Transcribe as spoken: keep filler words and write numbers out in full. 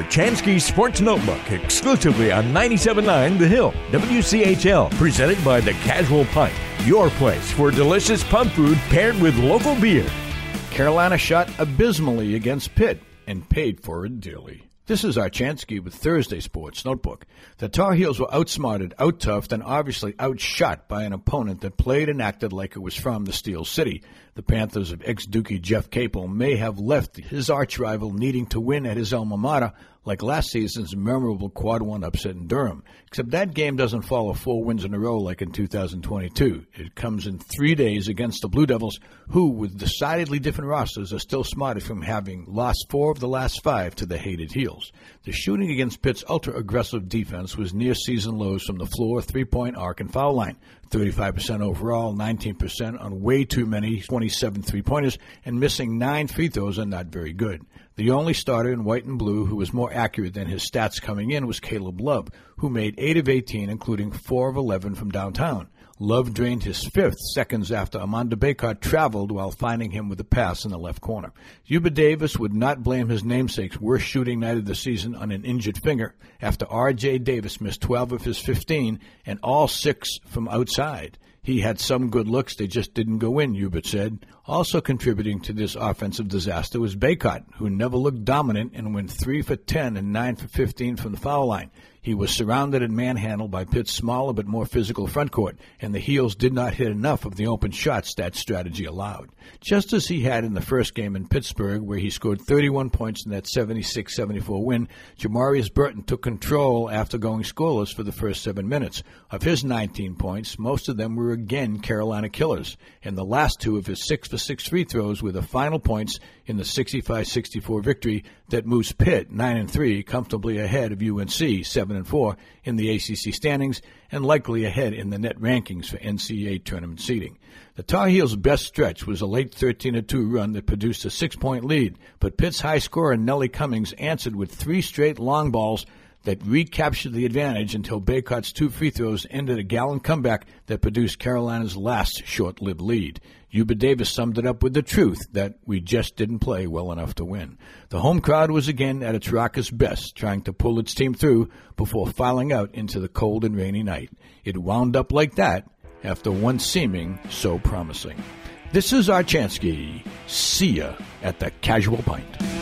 Chansky Sports Notebook, exclusively on ninety-seven point nine The Hill, W C H L, presented by The Casual Pint, your place for delicious pub food paired with local beer. Carolina shot abysmally against Pitt and paid for it dearly. This is our Chansky with Thursday Sports Notebook. The Tar Heels were outsmarted, out-toughed, and obviously outshot by an opponent that played and acted like it was from the Steel City. The Panthers of ex-Dookie Jeff Capel may have left his arch-rival needing to win at his alma mater like last season's memorable quad one upset in Durham. Except that game doesn't follow four wins in a row like in two thousand twenty-two. It comes in three days against the Blue Devils, who, with decidedly different rosters, are still smarted from having lost four of the last five to the hated Heels. The shooting against Pitt's ultra-aggressive defense was near season lows from the floor, three-point arc, and foul line. thirty-five percent overall, nineteen percent on way too many twenty-seven three-pointers, and missing nine free throws are not very good. The only starter in white and blue who was more accurate than his stats coming in was Caleb Love, who made eight of eighteen, including four of eleven from downtown. Love drained his fifth seconds after Armando Bacot traveled while finding him with a pass in the left corner. Yuba Davis would not blame his namesake's worst shooting night of the season on an injured finger after R J Davis missed twelve of his fifteen and all six from outside. He had some good looks, they just didn't go in, Hubert said. Also contributing to this offensive disaster was Bacot, who never looked dominant and went three for ten and nine for fifteen from the foul line. He was surrounded and manhandled by Pitt's smaller but more physical front court, and the Heels did not hit enough of the open shots that strategy allowed. Just as he had in the first game in Pittsburgh, where he scored thirty-one points in that seventy-six seventy-four win, Jamarius Burton took control after going scoreless for the first seven minutes. Of his nineteen points, most of them were again Carolina killers, and the last two of his six for six free throws were the final points in the sixty-five sixty-four victory that moves Pitt nine and three comfortably ahead of U N C seven and four in the A C C standings and likely ahead in the net rankings for N C double A tournament seeding. The Tar Heels' best stretch was a late thirteen to two run that produced a six-point lead, but Pitt's high scorer Nellie Cummings answered with three straight long balls that recaptured the advantage until Bacot's two free throws ended a gallant comeback that produced Carolina's last short-lived lead. Yuba Davis summed it up with the truth that we just didn't play well enough to win. The home crowd was again at its raucous best, trying to pull its team through before filing out into the cold and rainy night. It wound up like that after once seeming so promising. This is our Chansky. See ya at the Casual Pint.